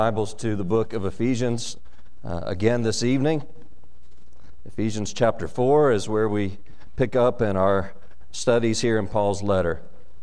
Bibles to the book of Ephesians again this evening. Ephesians chapter 4 is where we pick up in our studies here in Paul's letter.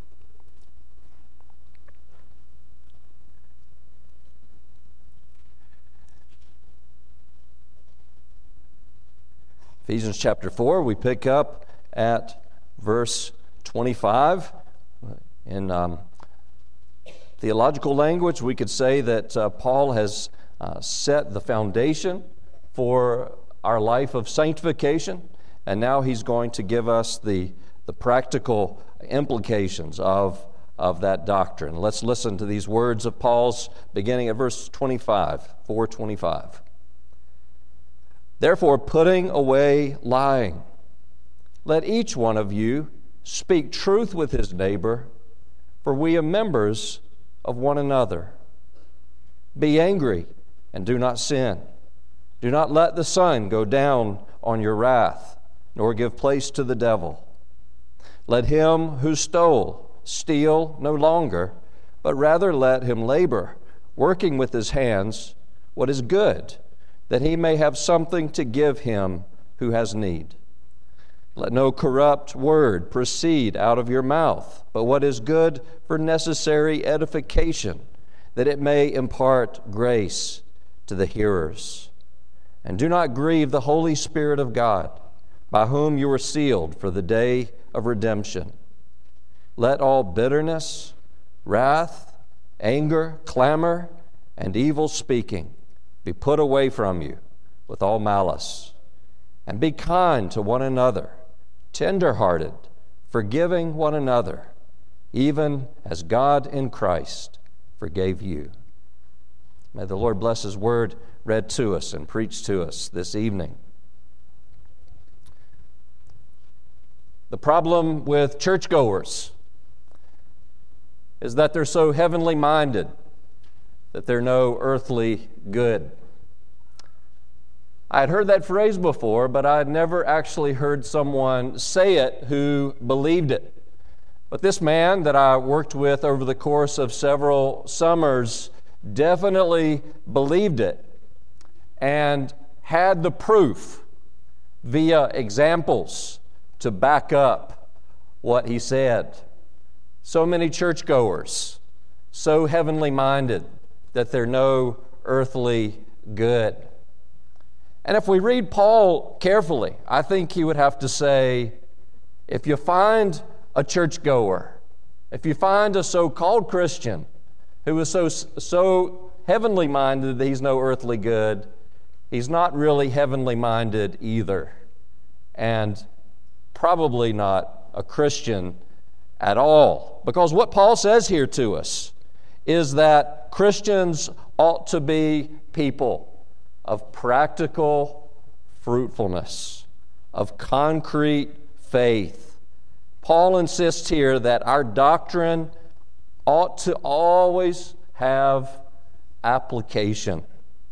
Ephesians chapter 4, we pick up at verse 25. In theological language, we could say that Paul has set the foundation for our life of sanctification, and now he's going to give us the practical implications of that doctrine. Let's listen to these words of Paul's beginning at verse 25, 4:25. Therefore, putting away lying, let each one of you speak truth with his neighbor, for we are members of one another. Be angry and do not sin. Do not let the sun go down on your wrath, nor give place to the devil. Let him who stole steal no longer, but rather let him labor, working with his hands what is good, that he may have something to give him who has need. Let no corrupt word proceed out of your mouth, but what is good for necessary edification, that it may impart grace to the hearers. And do not grieve the Holy Spirit of God, by whom you were sealed for the day of redemption. Let all bitterness, wrath, anger, clamor, and evil speaking be put away from you with all malice. And be kind to one another, tender-hearted, forgiving one another, even as God in Christ forgave you. May the Lord bless His word read to us and preached to us this evening. The problem with churchgoers is that they're so heavenly minded that they're no earthly good. I had heard that phrase before, but I had never actually heard someone say it who believed it. But this man that I worked with over the course of several summers definitely believed it and had the proof via examples to back up what he said. So many churchgoers, so heavenly minded that they're no earthly good. And if we read Paul carefully, I think he would have to say, if you find a churchgoer, if you find a so-called Christian who is so heavenly minded that he's no earthly good, he's not really heavenly minded either, and probably not a Christian at all. Because what Paul says here to us is that Christians ought to be people of practical fruitfulness, of concrete faith. Paul insists here that our doctrine ought to always have application.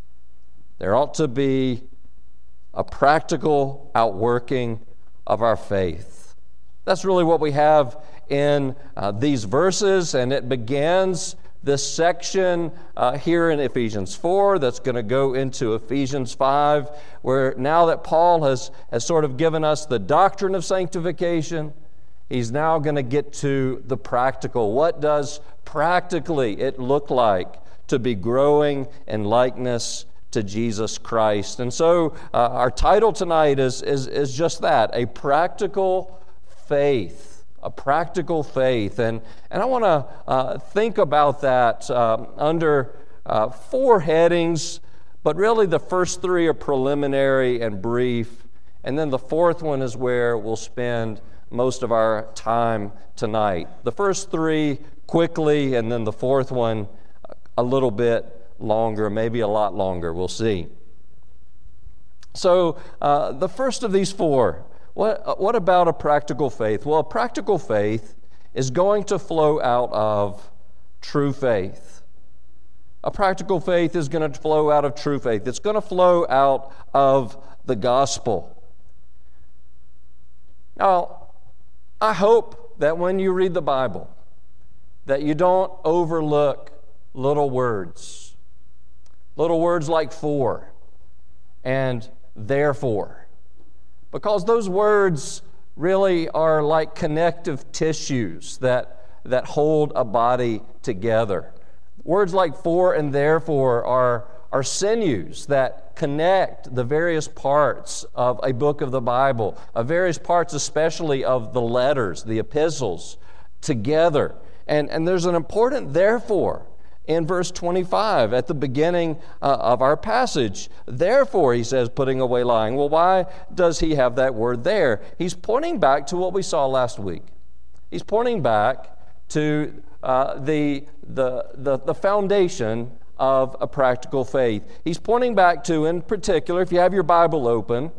There ought to be a practical outworking of our faith. That's really what we have in these verses, and it begins this section here in Ephesians 4 that's going to go into Ephesians 5, where now that Paul has sort of given us the doctrine of sanctification, he's now going to get to the practical. What does practically it look like to be growing in likeness to Jesus Christ? And so our title tonight is just that, a practical faith. A practical faith. And I want to think about that under four headings, but really the first three are preliminary and brief, and then the fourth one is where we'll spend most of our time tonight. The first three quickly, and then the fourth one a little bit longer, maybe a lot longer, we'll see. So the first of these four, what about a practical faith? Well, a practical faith is going to flow out of true faith. A practical faith is going to flow out of true faith. It's going to flow out of the gospel. Now, I hope that when you read the Bible, that you don't overlook little words. Little words like for and therefore. Because those words really are like connective tissues that hold a body together. Words like for and therefore are sinews that connect the various parts of a book of the Bible, various parts especially of the letters, the epistles, together. And there's an important therefore in verse 25 at the beginning of our passage. Therefore, he says, putting away lying. Well, why does he have that word there? He's pointing back to what we saw last week. He's pointing back to the foundation of a practical faith. He's pointing back to, in particular, if you have your Bible open,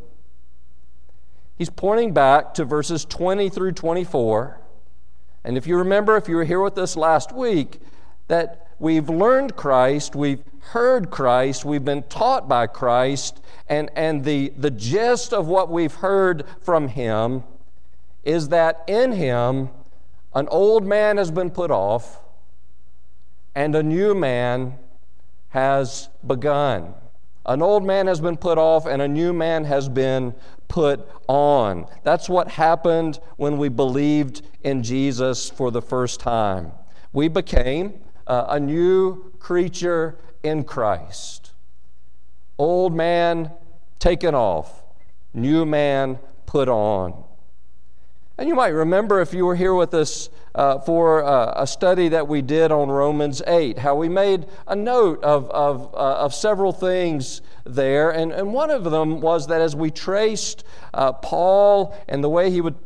he's pointing back to verses 20 through 24. And if you remember, if you were here with us last week, that we've learned Christ, we've heard Christ, we've been taught by Christ, and the gist of what we've heard from Him is that in Him, an old man has been put off, and a new man has begun. An old man has been put off, and a new man has been put on. That's what happened when we believed in Jesus for the first time. We became a new creature in Christ. Old man taken off, new man put on. And you might remember, if you were here with us for a study that we did on Romans 8, how we made a note of several things there. And one of them was that as we traced Paul and the way he would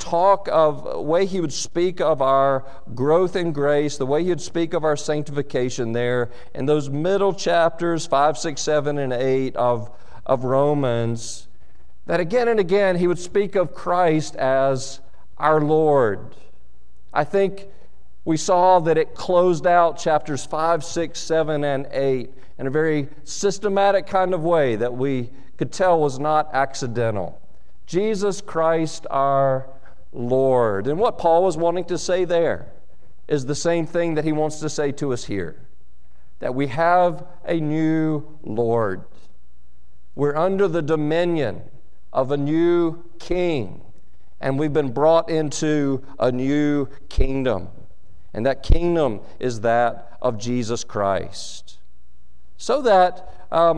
speak of our growth in grace, the way he would speak of our sanctification there, in those middle chapters, 5, 6, 7, and 8 of Romans, that again and again he would speak of Christ as our Lord. I think we saw that it closed out chapters 5, 6, 7, and 8 in a very systematic kind of way that we could tell was not accidental. Jesus Christ our Lord. And what Paul was wanting to say there is the same thing that he wants to say to us here. That we have a new Lord. We're under the dominion of a new king. And we've been brought into a new kingdom. And that kingdom is that of Jesus Christ. So that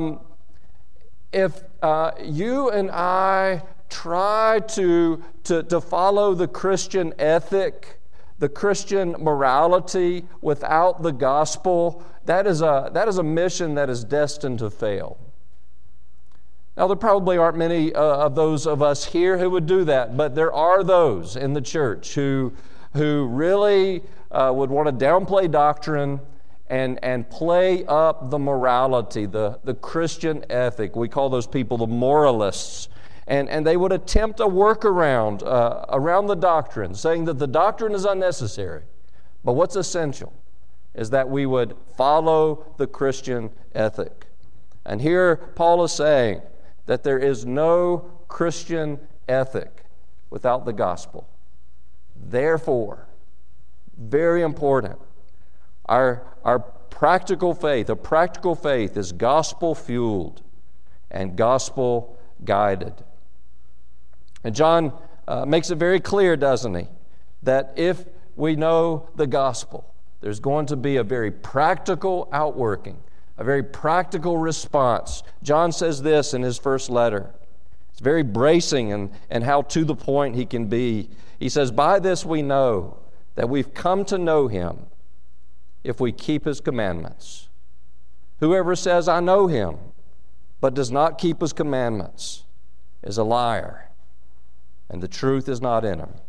if you and I try to follow the Christian ethic, the Christian morality without the gospel, that is a mission that is destined to fail. Now, there probably aren't many of those of us here who would do that, but there are those in the church who really would want to downplay doctrine and play up the morality, the Christian ethic. We call those people the moralists. And they would attempt a workaround around the doctrine, saying that the doctrine is unnecessary. But what's essential is that we would follow the Christian ethic. And here Paul is saying that there is no Christian ethic without the gospel. Therefore, very important, our practical faith, a practical faith is gospel-fueled and gospel-guided. And John makes it very clear, doesn't he, that if we know the gospel, there's going to be a very practical outworking, a very practical response. John says this in his first letter. It's very bracing and how to the point he can be. He says, "By this we know that we've come to know him if we keep his commandments. Whoever says, 'I know him,' but does not keep his commandments is a liar, and the truth is not in him."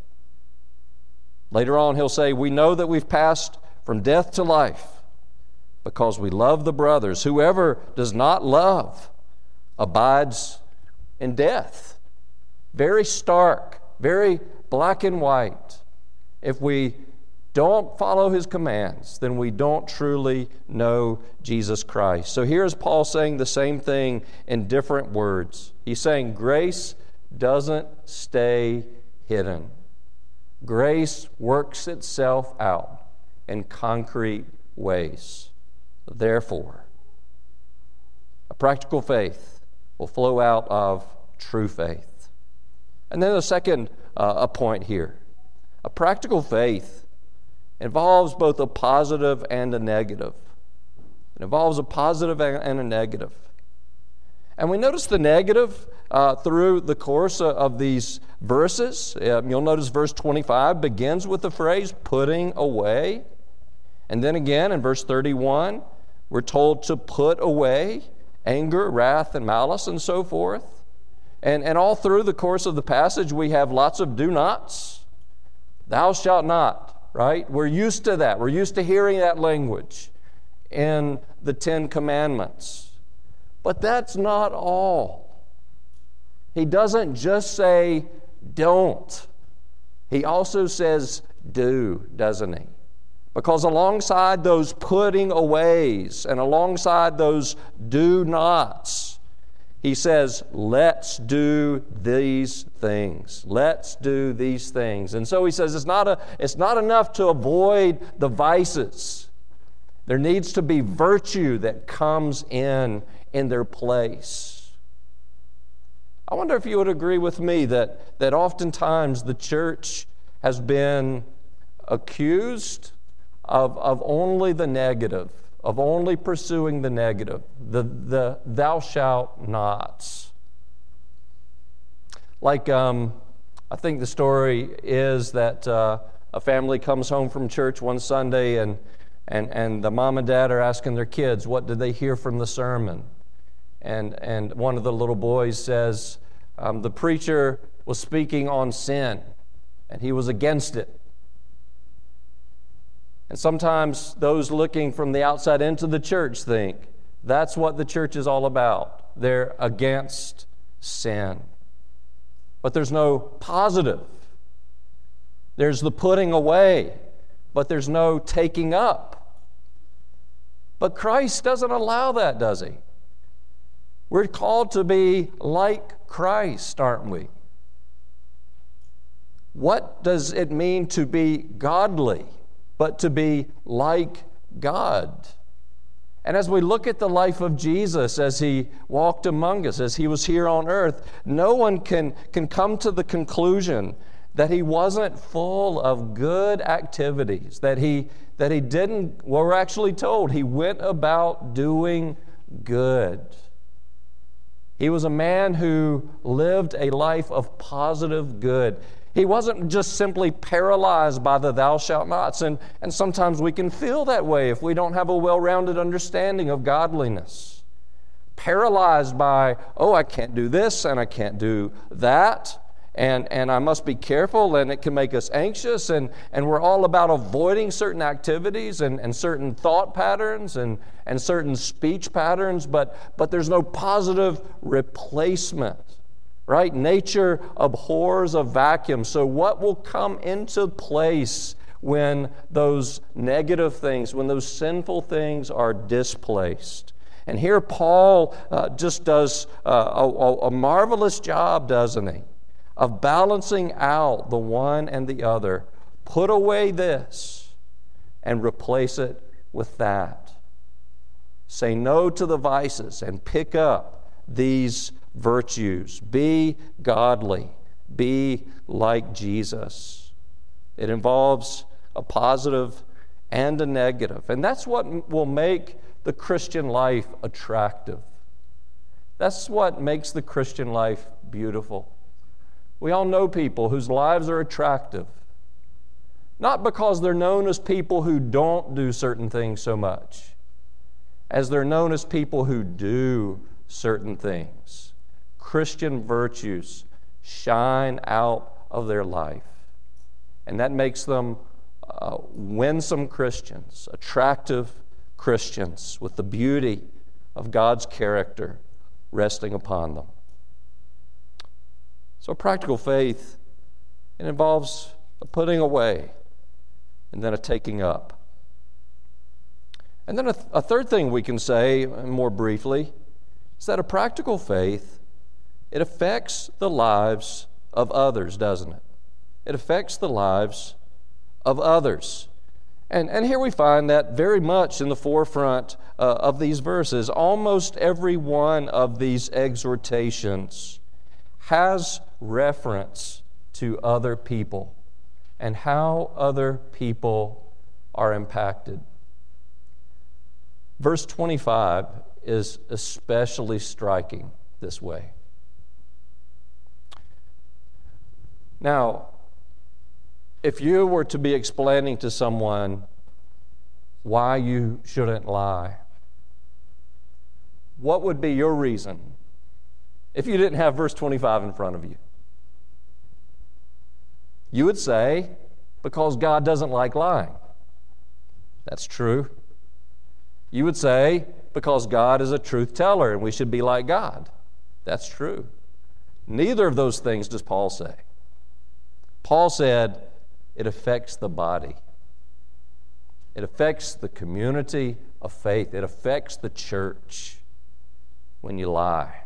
Later on he'll say, "We know that we've passed from death to life because we love the brothers. Whoever does not love abides in death." Very stark, very black and white. If we don't follow his commands, then we don't truly know Jesus Christ. So here's Paul saying the same thing in different words. He's saying grace doesn't stay hidden. Grace works itself out in concrete ways. Therefore, Practical faith will flow out of true faith. And then the second point here. A practical faith involves both a positive and a negative. It involves a positive and a negative. And we notice the negative through the course of these verses. You'll notice verse 25 begins with the phrase, putting away. And then again in verse 31, we're told to put away anger, wrath, and malice, and so forth. And all through the course of the passage, we have lots of do nots. Thou shalt not, right? We're used to that. We're used to hearing that language in the Ten Commandments. But that's not all. He doesn't just say don't. He also says do, doesn't he? Because alongside those putting aways and alongside those do nots, he says, let's do these things. Let's do these things. And so he says it's not enough to avoid the vices. There needs to be virtue that comes in their place. I wonder if you would agree with me that oftentimes the church has been accused of only the negative, of only pursuing the negative, the thou shalt nots. Like, I think the story is that a family comes home from church one Sunday and the mom and dad are asking their kids, what did they hear from the sermon? And one of the little boys says, the preacher was speaking on sin, and he was against it. And sometimes those looking from the outside into the church think that's what the church is all about. They're against sin. But there's no positive. There's the putting away, but there's no taking up. But Christ doesn't allow that, does he? We're called to be like Christ, aren't we? What does it mean to be godly, but to be like God? And as we look at the life of Jesus as he walked among us, as he was here on earth, no one can come to the conclusion that he wasn't full of good activities, that he didn't, well, we're actually told he went about doing good. He was a man who lived a life of positive good. He wasn't just simply paralyzed by the thou shalt nots, and sometimes we can feel that way if we don't have a well-rounded understanding of godliness. Paralyzed by, I can't do this and I can't do that, and I must be careful, and it can make us anxious, and we're all about avoiding certain activities and certain thought patterns and certain speech patterns, but there's no positive replacement. Right? Nature abhors a vacuum. So what will come into place when those negative things, when those sinful things are displaced? And here Paul just does a marvelous job, doesn't he, of balancing out the one and the other. Put away this and replace it with that. Say no to the vices and pick up these virtues. Be godly. Be like Jesus. It involves a positive and a negative. And that's what will make the Christian life attractive. That's what makes the Christian life beautiful. We all know people whose lives are attractive, not because they're known as people who don't do certain things so much, as they're known as people who do certain things. Christian virtues shine out of their life. And that makes them winsome Christians, attractive Christians with the beauty of God's character resting upon them. So practical faith, it involves a putting away and then a taking up. And then a third thing we can say more briefly is that a practical faith, it affects the lives of others, doesn't it? It affects the lives of others. And here we find that very much in the forefront of these verses. Almost every one of these exhortations has reference to other people and how other people are impacted. Verse 25 is especially striking this way. Now, if you were to be explaining to someone why you shouldn't lie, what would be your reason if you didn't have verse 25 in front of you? You would say, because God doesn't like lying. That's true. You would say, because God is a truth teller and we should be like God. That's true. Neither of those things does Paul say. Paul said, it affects the body. It affects the community of faith. It affects the church when you lie.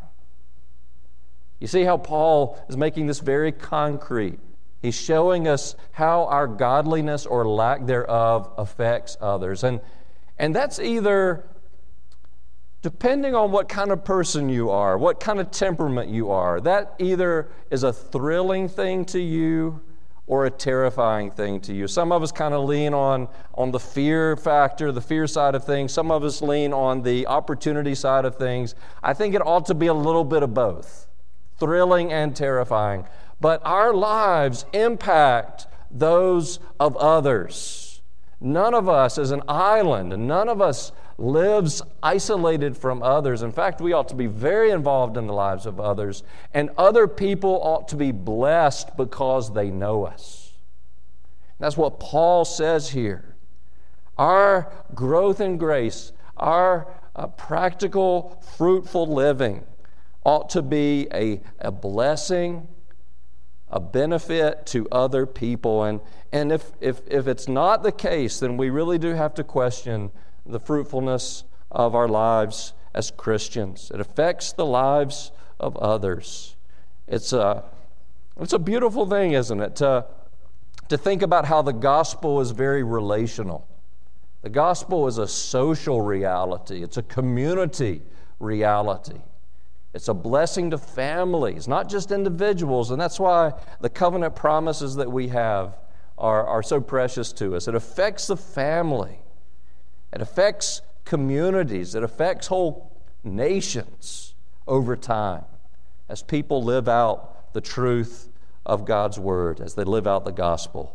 You see how Paul is making this very concrete. He's showing us how our godliness or lack thereof affects others. And that's either depending on what kind of person you are, what kind of temperament you are. That either is a thrilling thing to you or a terrifying thing to you. Some of us kind of lean on the fear factor, the fear side of things. Some of us lean on the opportunity side of things. I think it ought to be a little bit of both, thrilling and terrifying. But our lives impact those of others. None of us is an island, and none of us lives isolated from others. In fact, we ought to be very involved in the lives of others, and other people ought to be blessed because they know us. That's what Paul says here. Our growth in grace, our practical, fruitful living ought to be a blessing, a benefit to other people. And if it's not the case, then we really do have to question the fruitfulness of our lives as Christians. It affects the lives of others. It's a beautiful thing, isn't it, to think about how the gospel is very relational. The gospel is a social reality. It's a community reality. It's a blessing to families, not just individuals, and that's why the covenant promises that we have are so precious to us. It affects the family. It affects communities. It affects whole nations over time as people live out the truth of God's Word, as they live out the gospel.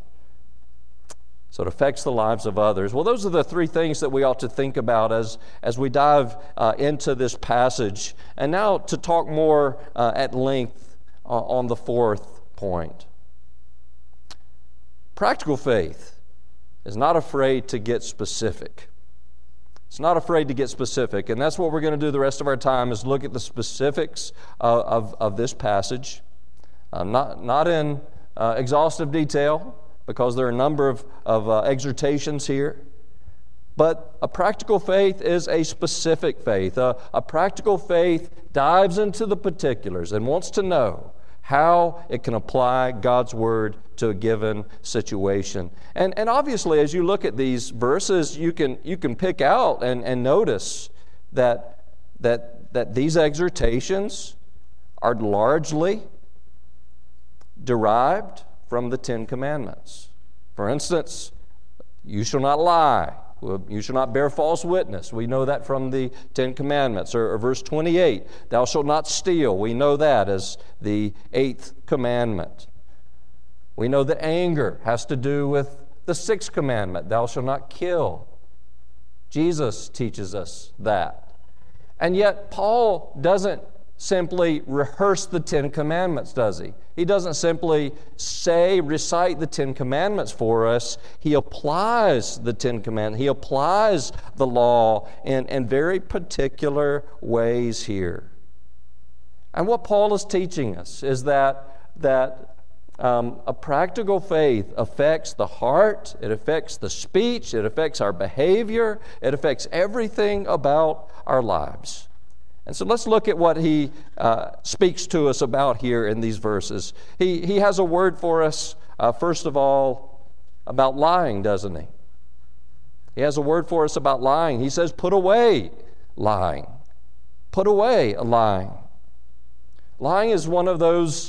So it affects the lives of others. Well, those are the three things that we ought to think about as we dive into this passage. And now to talk more at length on the fourth point. Practical faith is not afraid to get specific. It's not afraid to get specific, and that's what we're going to do the rest of our time, is look at the specifics of this passage. Not in exhaustive detail, because there are a number of exhortations here. But a practical faith is a specific faith. A practical faith dives into the particulars and wants to know how it can apply God's Word to a given situation. And obviously, as you look at these verses, you can pick out and notice that these exhortations are largely derived from the Ten Commandments. For instance, you shall not lie. You shall not bear false witness. We know that from the Ten Commandments. Or verse 28, thou shalt not steal. We know that as the 8th commandment. We know that anger has to do with the 6th commandment, thou shalt not kill. Jesus teaches us that. And yet Paul doesn't simply rehearse the Ten Commandments, does he? He doesn't simply recite the Ten Commandments for us. He applies the Ten Commandments. He applies the law in very particular ways here. And what Paul is teaching us is that a practical faith affects the heart, it affects the speech, it affects our behavior, it affects everything about our lives. And so let's look at what he speaks to us about here in these verses. He has a word for us, first of all, about lying, doesn't he? He has a word for us about lying. He says, put away lying. Put away lying. Lying is one of those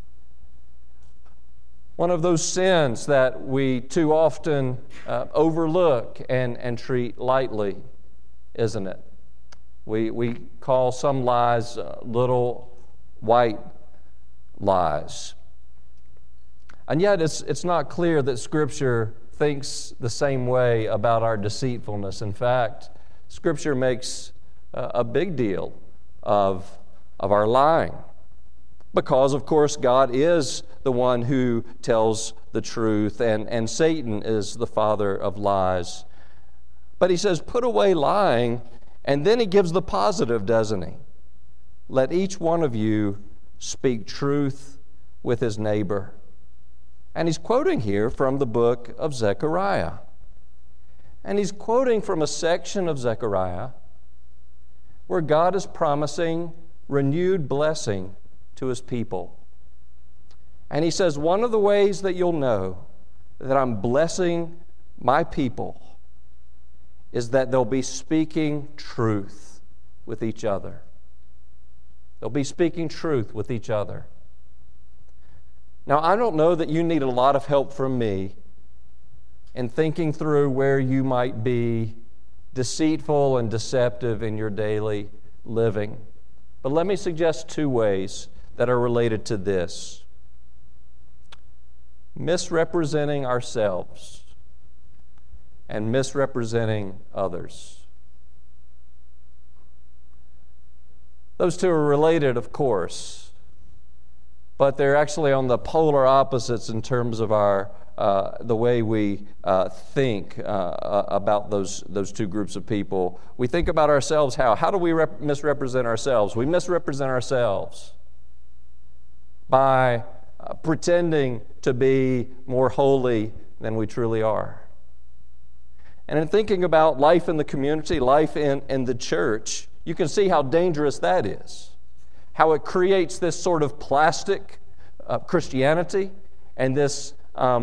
sins that we too often overlook and treat lightly, isn't it? We call some lies little white lies. And yet it's not clear that Scripture thinks the same way about our deceitfulness. In fact, Scripture makes a big deal of our lying. Because, of course, God is the one who tells the truth, and Satan is the father of lies. But he says, put away lying, and then he gives the positive, doesn't he? Let each one of you speak truth with his neighbor. And he's quoting here from the book of Zechariah. And he's quoting from a section of Zechariah where God is promising renewed blessing to his people. And he says, one of the ways that you'll know that I'm blessing my people is that they'll be speaking truth with each other. They'll be speaking truth with each other. Now, I don't know that you need a lot of help from me in thinking through where you might be deceitful and deceptive in your daily living. But let me suggest two ways that are related to this. Misrepresenting ourselves and misrepresenting others. Those two are related, of course, but they're actually on the polar opposites in terms of our the way we think about those two groups of people. We think about ourselves how? How do we misrepresent ourselves? We misrepresent ourselves by pretending to be more holy than we truly are. And in thinking about life in the community, life in the church, you can see how dangerous that is. How it creates this sort of plastic Christianity and this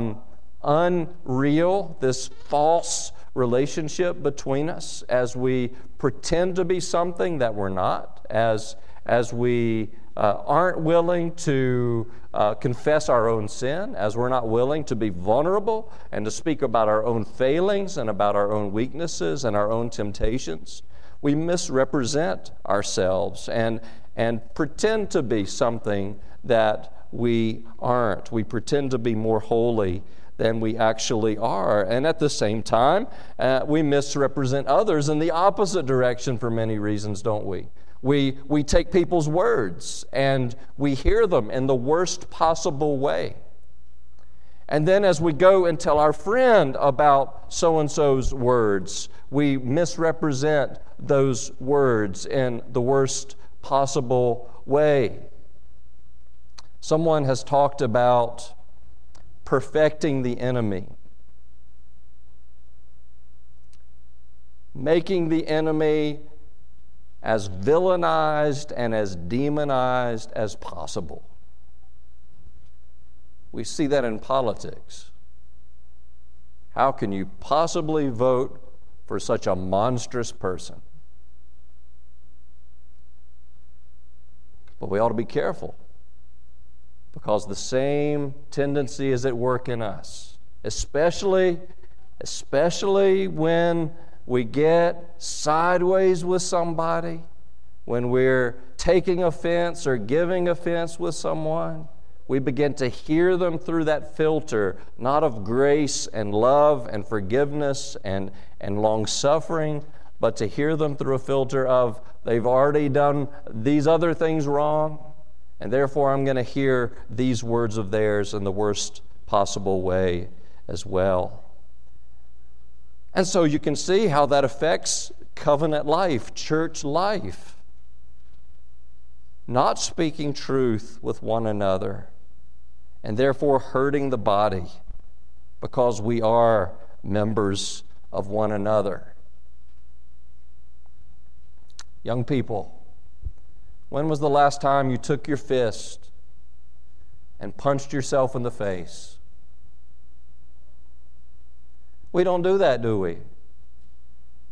unreal, this false relationship between us as we pretend to be something that we're not, as we aren't willing to confess our own sin, as we're not willing to be vulnerable and to speak about our own failings and about our own weaknesses and our own temptations. We misrepresent ourselves and pretend to be something that we aren't. We pretend to be more holy than we actually are. And at the same time, we misrepresent others in the opposite direction for many reasons, don't we? We take people's words and we hear them in the worst possible way. And then as we go and tell our friend about so-and-so's words, we misrepresent those words in the worst possible way. Someone has talked about perfecting the enemy, making the enemy as villainized and as demonized as possible. We see that in politics. How can you possibly vote for such a monstrous person? But we ought to be careful, because the same tendency is at work in us, especially when we get sideways with somebody, when we're taking offense or giving offense with someone. We begin to hear them through that filter, not of grace and love and forgiveness and long-suffering, but to hear them through a filter of they've already done these other things wrong, and therefore I'm going to hear these words of theirs in the worst possible way as well. And so you can see how that affects covenant life, church life. Not speaking truth with one another, and therefore hurting the body because we are members of one another. Young people, when was the last time you took your fist and punched yourself in the face? We don't do that, do we?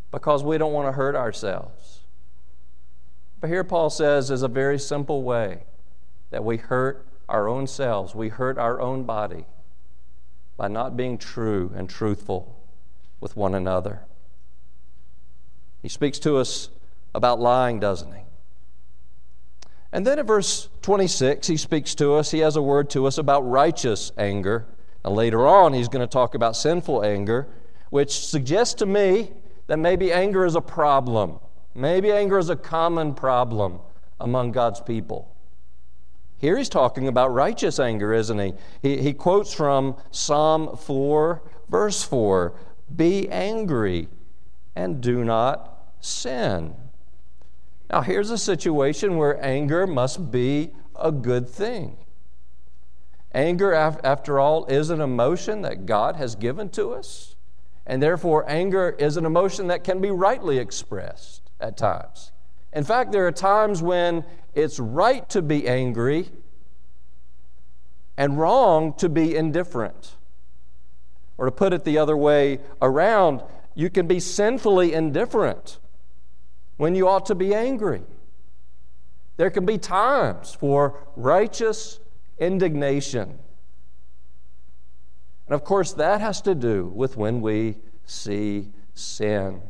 because we don't want to hurt ourselves. But here Paul says is a very simple way that we hurt our own selves, we hurt our own body by not being true and truthful with one another. He speaks to us about lying, doesn't he? And then in verse 26, he speaks to us, he has a word to us about righteous anger. And later on, he's going to talk about sinful anger, which suggests to me that maybe anger is a problem. Maybe anger is a common problem among God's people. Here he's talking about righteous anger, isn't he? He quotes from Psalm 4, verse 4, "Be angry and do not sin." Now here's a situation where anger must be a good thing. Anger, after all, is an emotion that God has given to us, and therefore anger is an emotion that can be rightly expressed at times. In fact, there are times when it's right to be angry and wrong to be indifferent. Or to put it the other way around, you can be sinfully indifferent when you ought to be angry. There can be times for righteous indignation. And of course, that has to do with when we see sin.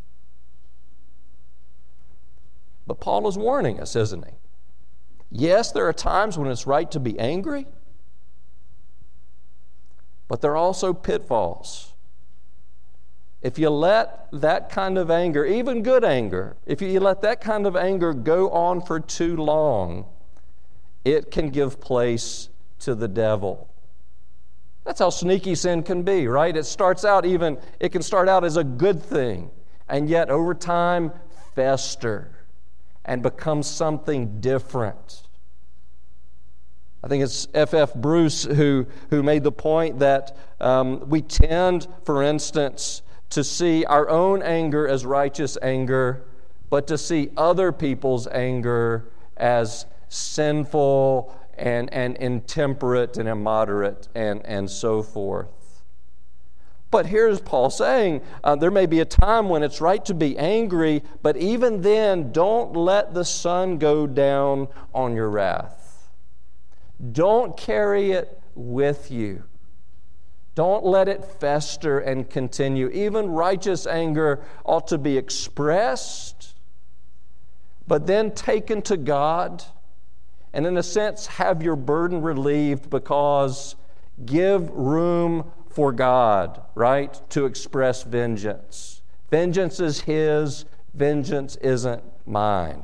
But Paul is warning us, isn't he? Yes, there are times when it's right to be angry, but there are also pitfalls. If you let that kind of anger, even good anger, if you let that kind of anger go on for too long, it can give place to the devil. That's how sneaky sin can be, right? It can start out as a good thing, and yet over time fester and become something different. I think it's F.F. Bruce who made the point that we tend, for instance, to see our own anger as righteous anger, but to see other people's anger as sinful and intemperate and immoderate and so forth. But here's Paul saying, there may be a time when it's right to be angry, but even then, don't let the sun go down on your wrath. Don't carry it with you. Don't let it fester and continue. Even righteous anger ought to be expressed, but then taken to God, and in a sense have your burden relieved, because give room for God, right, to express vengeance. Vengeance is His, vengeance isn't mine.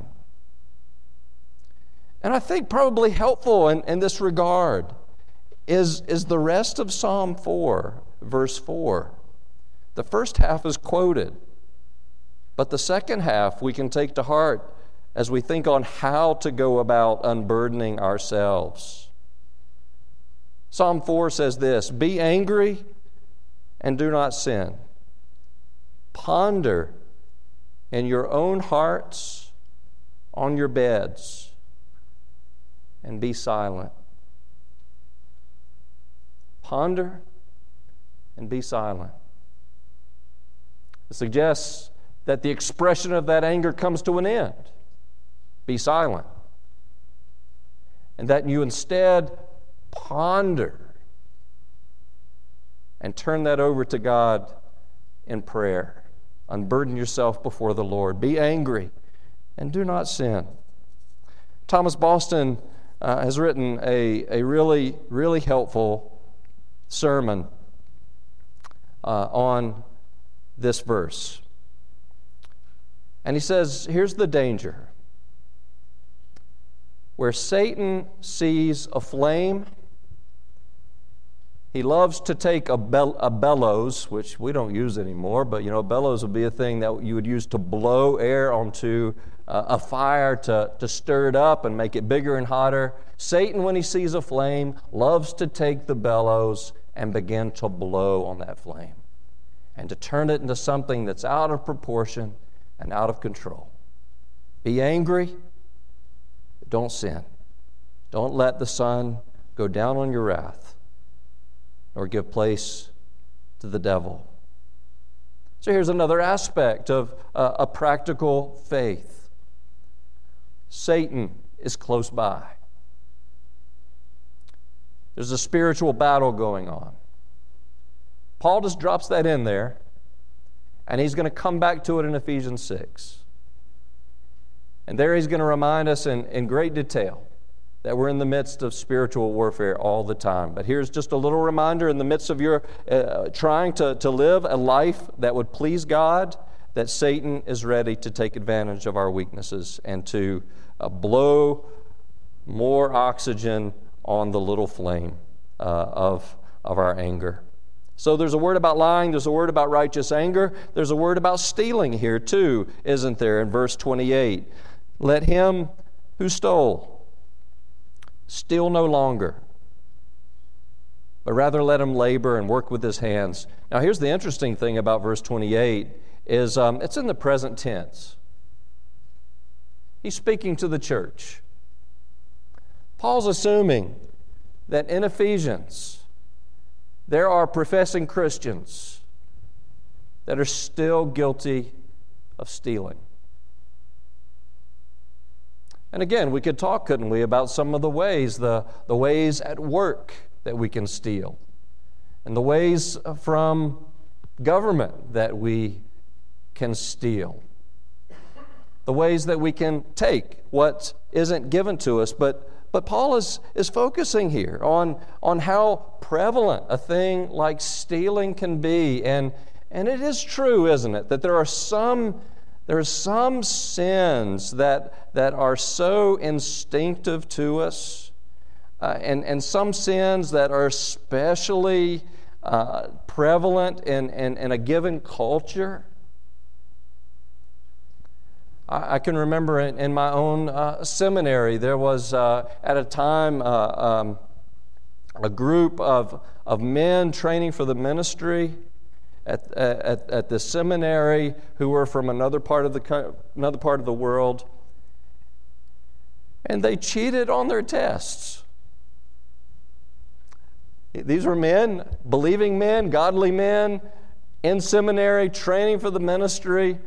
And I think probably helpful in this regard is the rest of Psalm 4, verse 4. The first half is quoted, but the second half we can take to heart as we think on how to go about unburdening ourselves. Psalm 4 says this, "Be angry and do not sin. Ponder in your own hearts on your beds and be silent." Ponder and be silent. It suggests that the expression of that anger comes to an end. Be silent. And that you instead ponder and turn that over to God in prayer. Unburden yourself before the Lord. Be angry and do not sin. Thomas Boston has written a really, really helpful sermon on this verse. And he says, here's the danger. Where Satan sees a flame, he loves to take a bellows, which we don't use anymore, but a bellows would be a thing that you would use to blow air onto a fire to stir it up and make it bigger and hotter. Satan, when he sees a flame, loves to take the bellows and begin to blow on that flame and to turn it into something that's out of proportion and out of control. Be angry, but don't sin. Don't let the sun go down on your wrath or give place to the devil. So here's another aspect of a practical faith. Satan is close by. There's a spiritual battle going on. Paul just drops that in there, and he's going to come back to it in Ephesians 6. And there he's going to remind us in great detail that we're in the midst of spiritual warfare all the time. But here's just a little reminder in the midst of your trying to live a life that would please God, that Satan is ready to take advantage of our weaknesses and to blow more oxygen on the little flame of our anger. So there's a word about lying, there's a word about righteous anger, there's a word about stealing here too, isn't there, in verse 28. Let him who stole steal no longer, but rather let him labor and work with his hands. Now here's the interesting thing about verse 28 is it's in the present tense. He's speaking to the church. Paul's assuming that in Ephesians there are professing Christians that are still guilty of stealing. And again, we could talk, couldn't we, about some of the ways, the ways at work that we can steal, and the ways from government that we can steal, the ways that we can take what isn't given to us. But Paul is focusing here on how prevalent a thing like stealing can be. And it is true, isn't it, that there are some sins that are so instinctive to us, and some sins that are especially prevalent in a given culture. I can remember in my own seminary, there was at a time a group of men training for the ministry at the seminary who were from another part of the world, and they cheated on their tests. These were men, believing men, godly men, in seminary training for the ministry.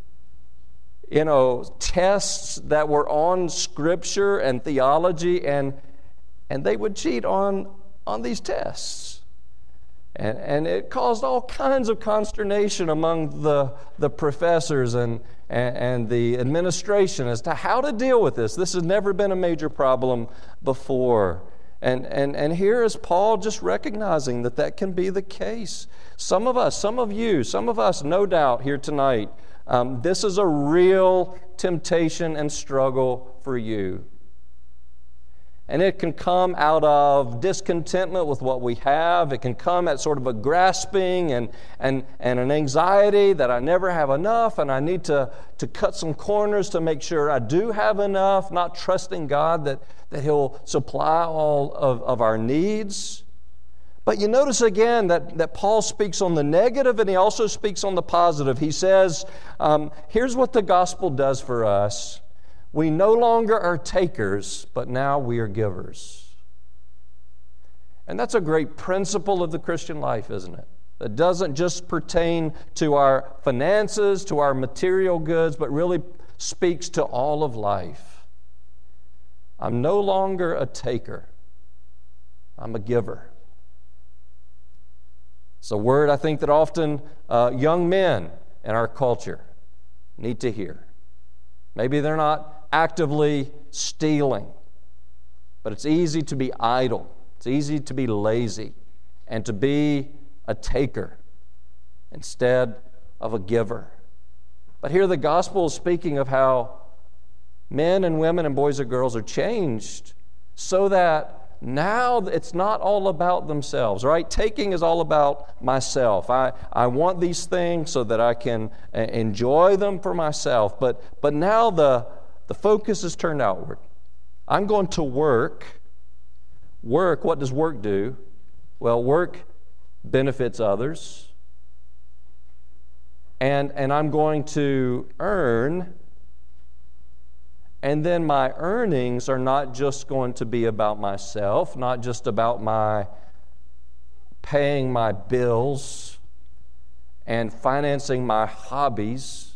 Tests that were on Scripture and theology, and they would cheat on these tests. And it caused all kinds of consternation among the professors and the administration as to how to deal with this. This has never been a major problem before. And here is Paul just recognizing that can be the case. Some of us, no doubt here tonight, this is a real temptation and struggle for you. And it can come out of discontentment with what we have. It can come at sort of a grasping and an anxiety that I never have enough, and I need to cut some corners to make sure I do have enough, not trusting God that He'll supply all of our needs. But you notice again that Paul speaks on the negative, and he also speaks on the positive. He says, here's what the gospel does for us. We no longer are takers, but now we are givers. And that's a great principle of the Christian life, isn't it? That doesn't just pertain to our finances, to our material goods, but really speaks to all of life. I'm no longer a taker. I'm a giver. It's a word I think that often young men in our culture need to hear. Maybe they're not actively stealing, but it's easy to be idle. It's easy to be lazy and to be a taker instead of a giver. But here the gospel is speaking of how men and women and boys and girls are changed so that now it's not all about themselves, right? Taking is all about myself. I want these things so that I can enjoy them for myself. But now the focus is turned outward. I'm going to work. Work, what does work do? Well, work benefits others. And I'm going to earn. And then my earnings are not just going to be about myself, not just about my paying my bills and financing my hobbies,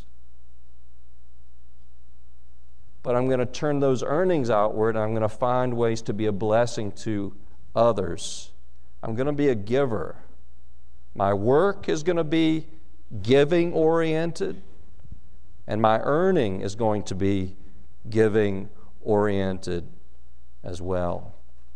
but I'm going to turn those earnings outward, and I'm going to find ways to be a blessing to others. I'm going to be a giver. My work is going to be giving-oriented, and my earning is going to be giving-oriented as well.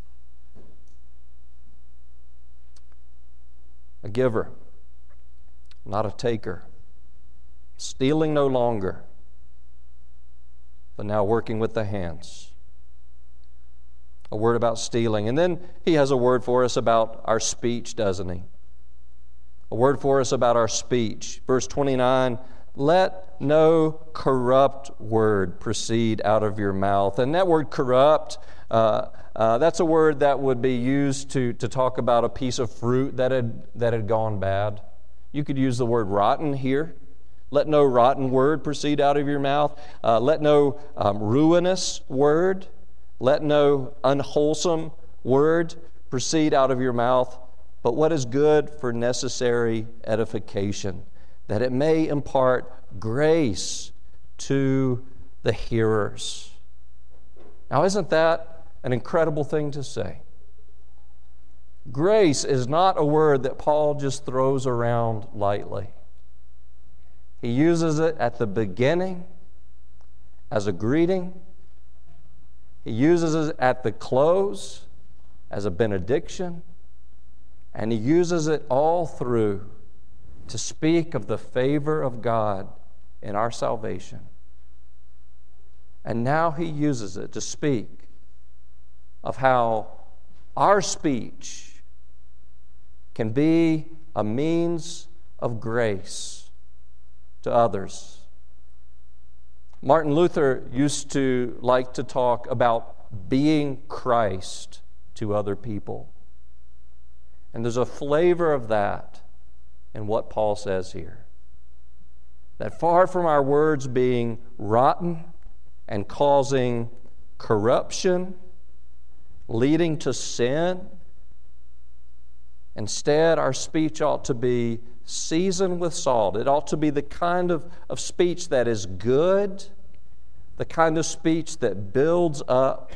A giver, not a taker. Stealing no longer, but now working with the hands. A word about stealing. And then he has a word for us about our speech, doesn't he? A word for us about our speech. Verse 29, let no corrupt word proceed out of your mouth. And that word corrupt, that's a word that would be used to talk about a piece of fruit that had gone bad. You could use the word rotten here. Let no rotten word proceed out of your mouth. Let no ruinous word, let no unwholesome word proceed out of your mouth, but what is good for necessary edification, that it may impart grace to the hearers. Now, isn't that an incredible thing to say? Grace is not a word that Paul just throws around lightly. He uses it at the beginning as a greeting. He uses it at the close as a benediction. And he uses it all through to speak of the favor of God in our salvation. And now he uses it to speak of how our speech can be a means of grace to others. Martin Luther used to like to talk about being Christ to other people. And there's a flavor of that in what Paul says here. That far from our words being rotten and causing corruption, leading to sin, instead our speech ought to be seasoned with salt. It ought to be the kind of speech that is good, the kind of speech that builds up,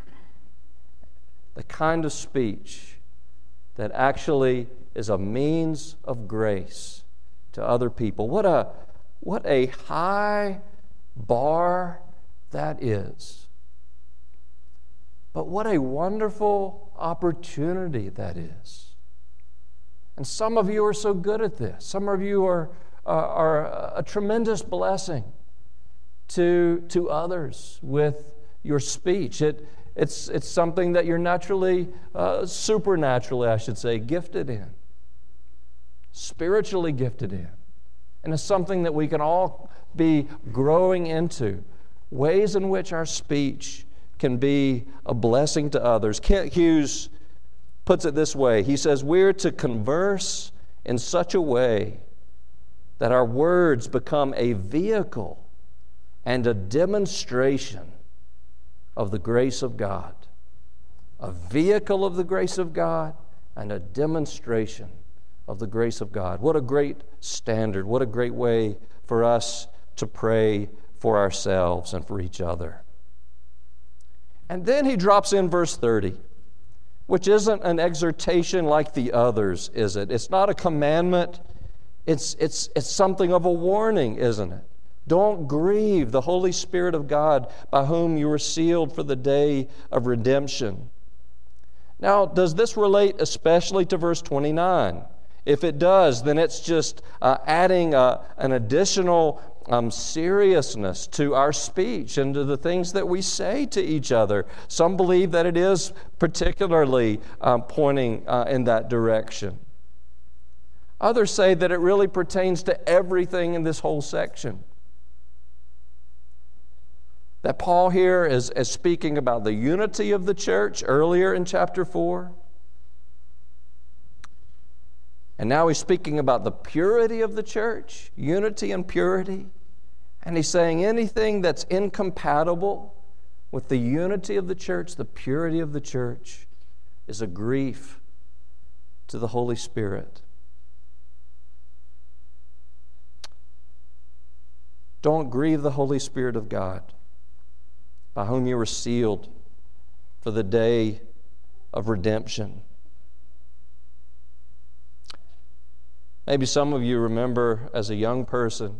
the kind of speech that actually is a means of grace to other people. What a high bar that is. But what a wonderful opportunity that is. And some of you are so good at this. Some of you are a tremendous blessing to others with your speech. It's something that you're naturally, supernaturally, I should say, gifted in. Spiritually gifted in. And it's something that we can all be growing into. Ways in which our speech can be a blessing to others. Kent Hughes puts it this way. He says, we're to converse in such a way that our words become a vehicle and a demonstration of the grace of God. A vehicle of the grace of God and a demonstration of the grace of God. What a great standard. What a great way for us to pray for ourselves and for each other. And then he drops in verse 30. Which isn't an exhortation like the others, is it? It's not a commandment. It's something of a warning, isn't it? Don't grieve the Holy Spirit of God by whom you were sealed for the day of redemption. Now, does this relate especially to verse 29? If it does, then it's just adding an additional seriousness to our speech and to the things that we say to each other. Some believe that it is particularly pointing in that direction. Others say that it really pertains to everything in this whole section. That Paul here is speaking about the unity of the church earlier in chapter 4. And now he's speaking about the purity of the church, unity and purity. And he's saying anything that's incompatible with the unity of the church, the purity of the church, is a grief to the Holy Spirit. Don't grieve the Holy Spirit of God, by whom you were sealed for the day of redemption. Maybe some of you remember as a young person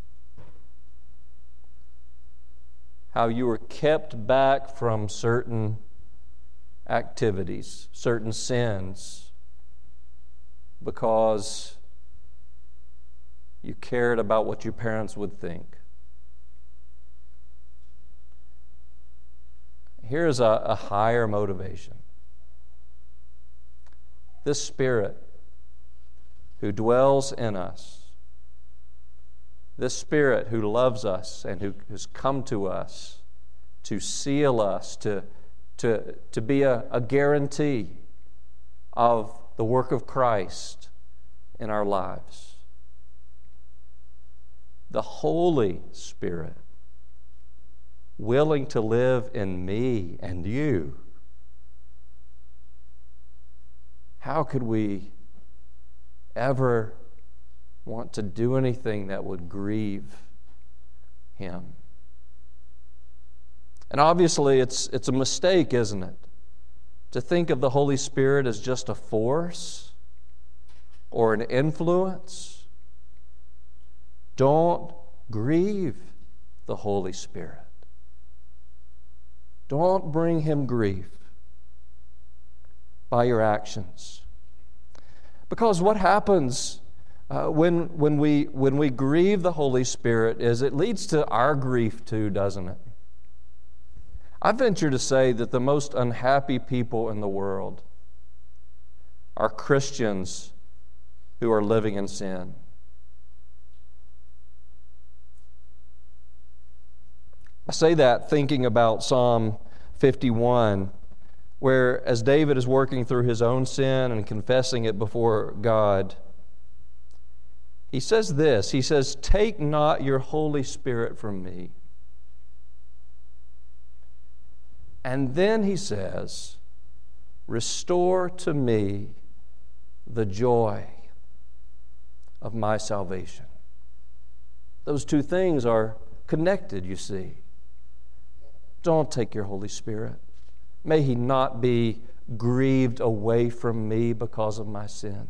how you were kept back from certain activities, certain sins, because you cared about what your parents would think. Here's a higher motivation. This Spirit who dwells in us, this Spirit who loves us and who has come to us to seal us, to be a guarantee of the work of Christ in our lives. The Holy Spirit, willing to live in me and you. How could we ever want to do anything that would grieve Him? And obviously it's a mistake, isn't it? To think of the Holy Spirit as just a force or an influence. Don't grieve the Holy Spirit. Don't bring Him grief by your actions. Because what happens when we grieve the Holy Spirit is it leads to our grief too, doesn't it? I venture to say that the most unhappy people in the world are Christians who are living in sin. I say that thinking about Psalm 51, where as David is working through his own sin and confessing it before God, he says this, he says, "Take not your Holy Spirit from me." And then he says, "Restore to me the joy of my salvation." Those two things are connected, you see. Don't take your Holy Spirit. May He not be grieved away from me because of my sin.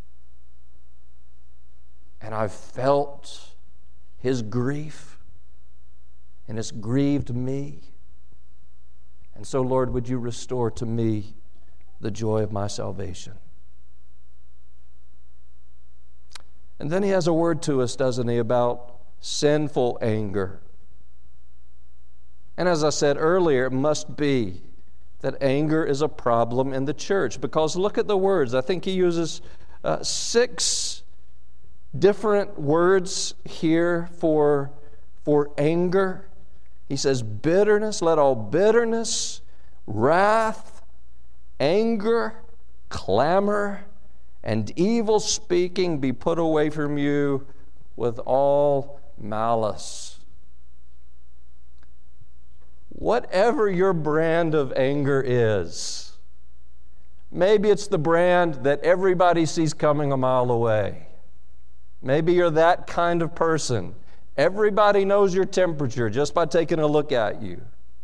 And I've felt His grief, and it's grieved me. And so, Lord, would you restore to me the joy of my salvation? And then he has a word to us, doesn't he, about sinful anger. And as I said earlier, it must be that anger is a problem in the church. Because look at the words. I think he uses 6 different words here for anger. He says bitterness, let all bitterness, wrath, anger, clamor, and evil speaking be put away from you with all malice. Whatever your brand of anger is, maybe it's the brand that everybody sees coming a mile away. Maybe you're that kind of person. Everybody knows your temperature just by taking a look at you.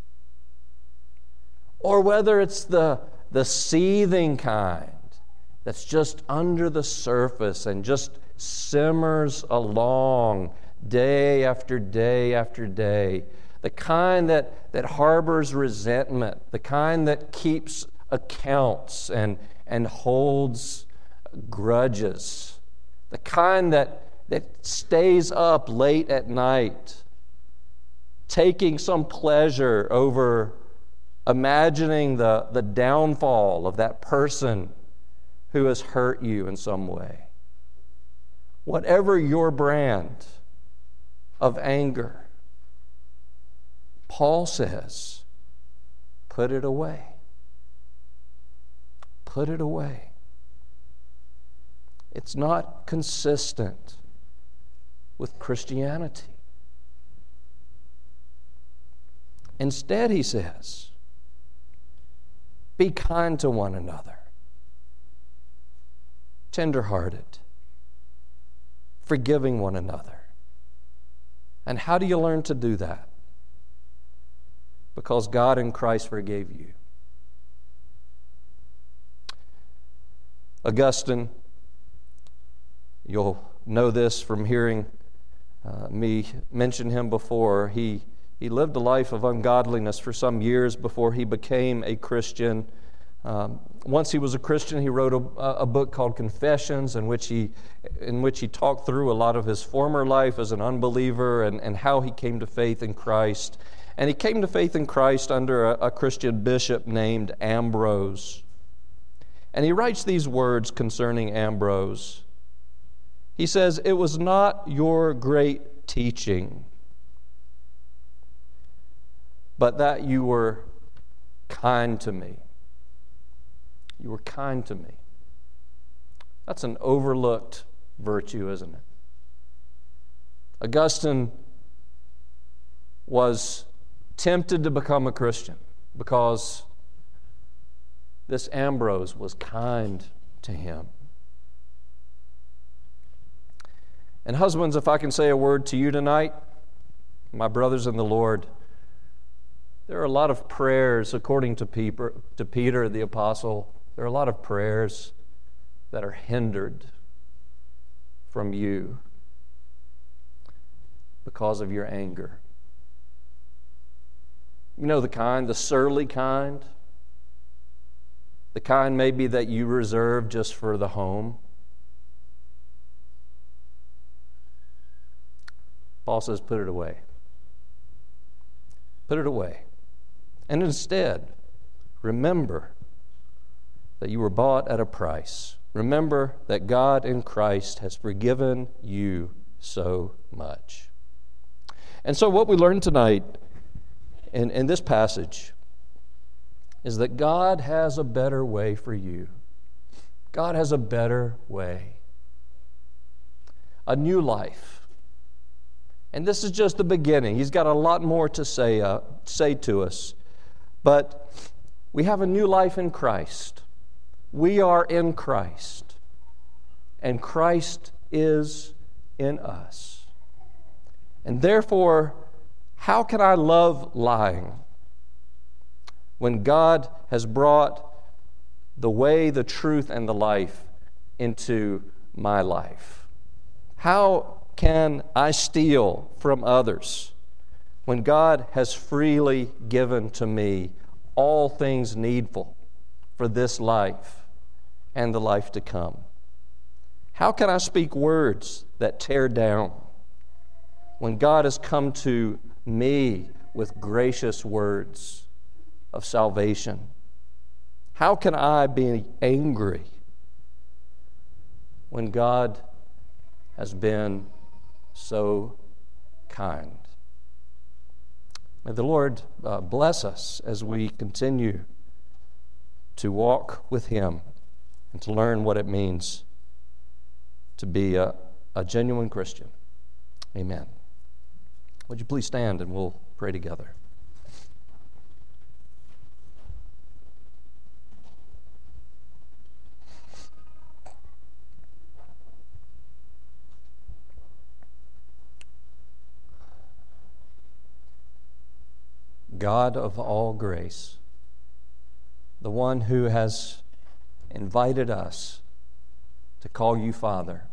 Or whether it's the seething kind that's just under the surface and just simmers along day after day after day. The kind that harbors resentment, the kind that keeps accounts and holds grudges, the kind that stays up late at night, taking some pleasure over imagining the downfall of that person who has hurt you in some way. Whatever your brand of anger, Paul says, put it away. Put it away. It's not consistent with Christianity. Instead, he says, be kind to one another, tender-hearted, forgiving one another, And how do you learn to do that? Because God in Christ forgave you. Augustine, you'll know this from hearing me mention him before. He lived a life of ungodliness for some years before he became a Christian. Once he was a Christian, he wrote a book called Confessions, in which he talked through a lot of his former life as an unbeliever and how he came to faith in Christ. And he came to faith in Christ under a Christian bishop named Ambrose. And he writes these words concerning Ambrose. He says, "It was not your great teaching, but that you were kind to me." You were kind to me. That's an overlooked virtue, isn't it? Augustine was tempted to become a Christian because this Ambrose was kind to him. And husbands, if I can say a word to you tonight, my brothers in the Lord, there are a lot of prayers, according to Peter the Apostle, there are a lot of prayers that are hindered from you because of your anger. You know the kind, the surly kind, the kind maybe that you reserve just for the home. Paul says, put it away. Put it away. And instead, remember that you were bought at a price. Remember that God in Christ has forgiven you so much. And so what we learned tonight in this passage is that God has a better way for you. God has a better way. A new life. And this is just the beginning. He's got a lot more to say to us. But we have a new life in Christ. We are in Christ. And Christ is in us. And therefore, how can I love lying when God has brought the way, the truth, and the life into my life? How can I steal from others when God has freely given to me all things needful for this life and the life to come? How can I speak words that tear down when God has come to me with gracious words of salvation? How can I be angry when God has been so kind? May the Lord bless us as we continue to walk with Him and to learn what it means to be a genuine Christian. Amen. Would you please stand and we'll pray together. God of all grace, the one who has invited us to call you Father,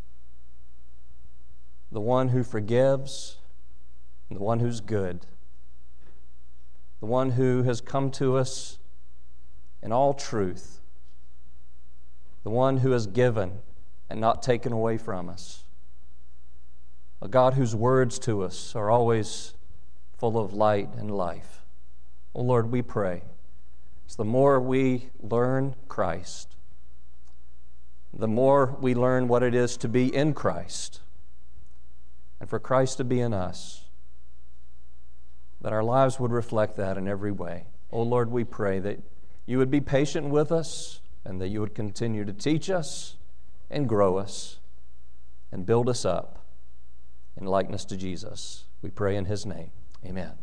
the one who forgives, the one who's good, the one who has come to us in all truth, the one who has given and not taken away from us, a God whose words to us are always full of light and life. Oh Lord, we pray, as the more we learn Christ, the more we learn what it is to be in Christ, and for Christ to be in us, that our lives would reflect that in every way. Oh Lord, we pray that you would be patient with us and that you would continue to teach us and grow us and build us up in likeness to Jesus. We pray in His name. Amen.